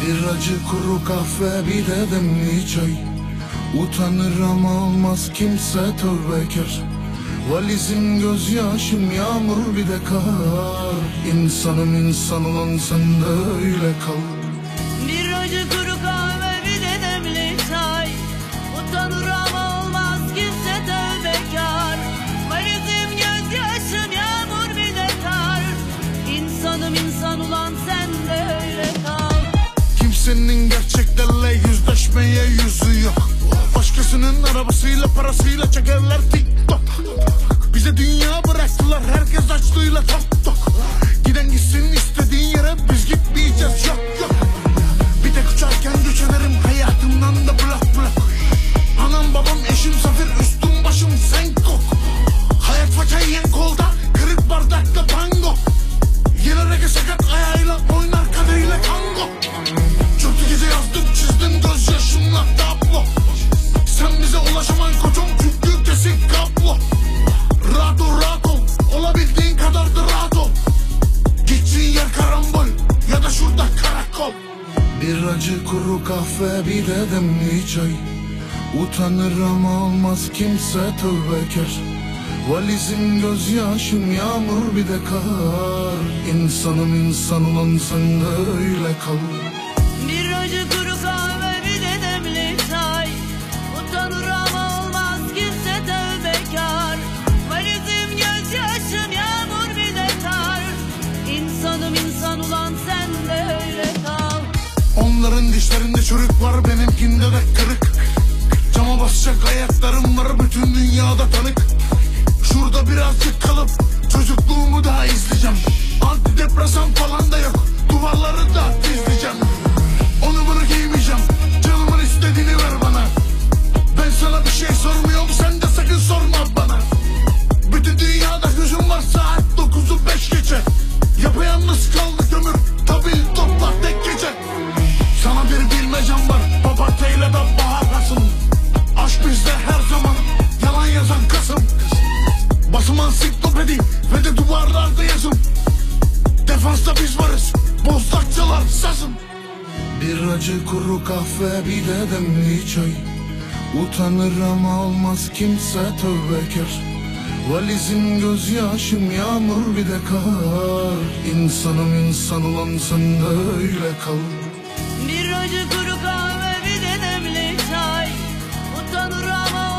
Bir acı kuru kahve bir de demli çay. Utanır ama olmaz kimse tövbekar. Valizim gözyaşım yağmur bir de kar. İnsanım insan olan sen de öyle kal. Bir acı kuru kahve bir de demli çay. Utanır ama olmaz kimse tövbekar. Valizim gözyaşım yağmur bir de kar. İnsanım insan olan sen de öyle kal. Kimsenin gerçeklerle yüzleşmeye yüzü yok. Başkasının arabasıyla parasıyla çekerler TikTok. Bize dünya bıraktılar, herkes açlığıyla tok tok. Giden gitsin istediğin yere, biz gitmeyeceğiz yok yok. Bir tek uçarken göçerim hayatımdan da blok blok. Anam babam eşim safir, üstüm başım sen kok. Hayat faça yiyen kolda, kırık bardakta tango. Yine rege sakat ayağıyla oynar kadeyle tango. Çöktü gece yazdım çizdim gözyaşımla tablo. Sen bize ulaşaman koçum çünkü kesik kablo. Rahat ol rahat ol, olabildiğin kadar da rahat ol. Gittiğin yer karambol ya da şurada karakol. Bir acı kuru kahve bir de demli çay. Utanır ama olmaz kimse tövbekar. Valizim gözyaşım yağmur bir de kar. İnsanım insan olan sen de öyle kal. Bir acı kuru kahve bir de demli çay. Utanır ama olmaz kimse tövbekar. Valizim gözyaşım yağmur bir de kar. İnsanım insan olan sen de öyle kal. Onların dişlerinde çürük var, benimkinde de kırık. Cama basacak ayaklarım var, bütün dünyada tanık. Şurada birazcık kalıp çocukluğumu daha izleyeceğim. Antidepresan falan da yok, duvarları da dizleyeceğim. Onu bunu giymeyeceğim, canımın istediğini ver bana. Ben sana bir şey sormuyorum, sen de sakın sorma bana. Bütün dünyada gözüm var, saat 9'u 5 geçe. Yapayalnız kaldık ömür, tabil topla tek gece. Sana bir bilmecem var, papatyayla da bahar kasım. Aşk bizde her zaman, yalan yazan Kasım. Basım ansiklopedi ve de duvarlarda yazım. Defansta biz varız, bozdakçalar sazım. Bir acı kuru kahve bir de demli çay. Utanır ama olmaz kimse tövbekar. Valizim gözyaşım yağmur bir de kar. İnsanım insan olan sen de öyle kal. Bir acı kuru kahve bir de demli çay. Utanır ama